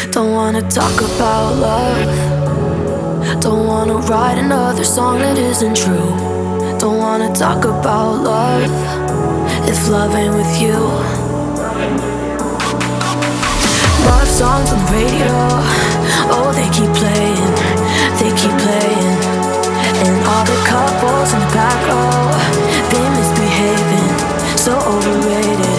Don't wanna talk about love. Don't wanna write another song that isn't true. Don't wanna talk about love if love ain't with you. Love songs on the radio, oh they keep playing, they keep playing. And all the couples in the back row, been misbehaving, so overrated.